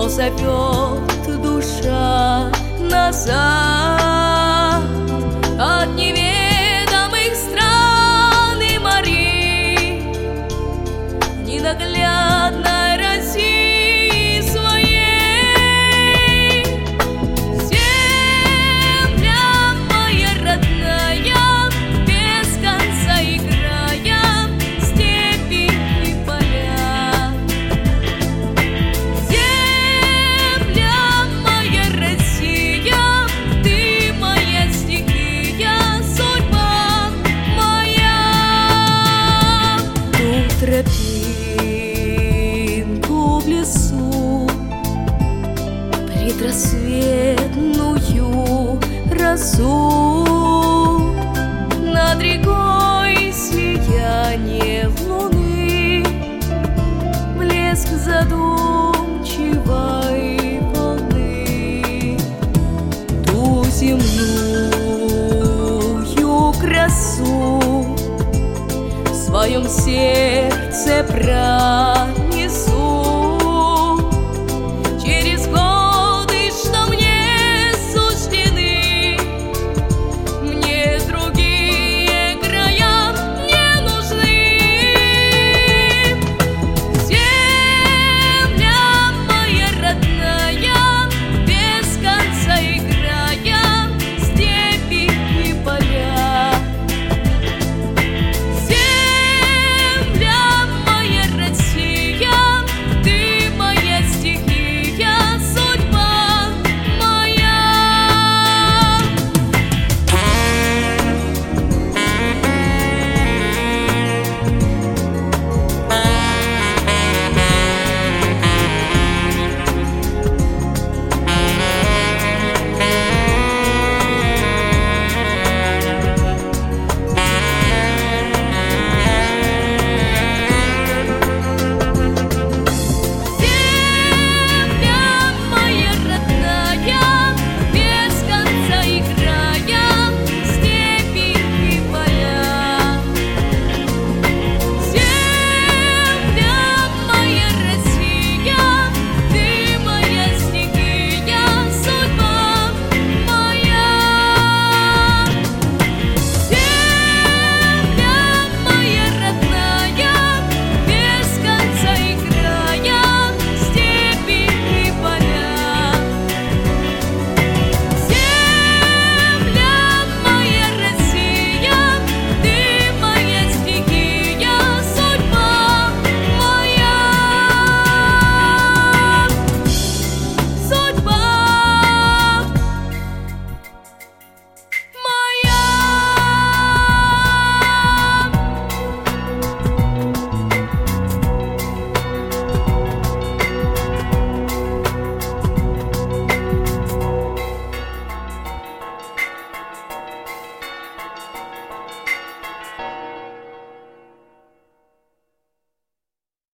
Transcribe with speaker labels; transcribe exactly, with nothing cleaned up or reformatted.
Speaker 1: но зовет душа назад от неведомых стран и морей ненаглядной России своей. Земля моя родная, без конца и края, степи и поля. Земля моя Россия, ты моя стихия, судьба моя. Ту тропинку в лесу, предрассветную росу, над рекой сияние луны, блеск задумчивой волны. Ту земную красу в своем сердце прав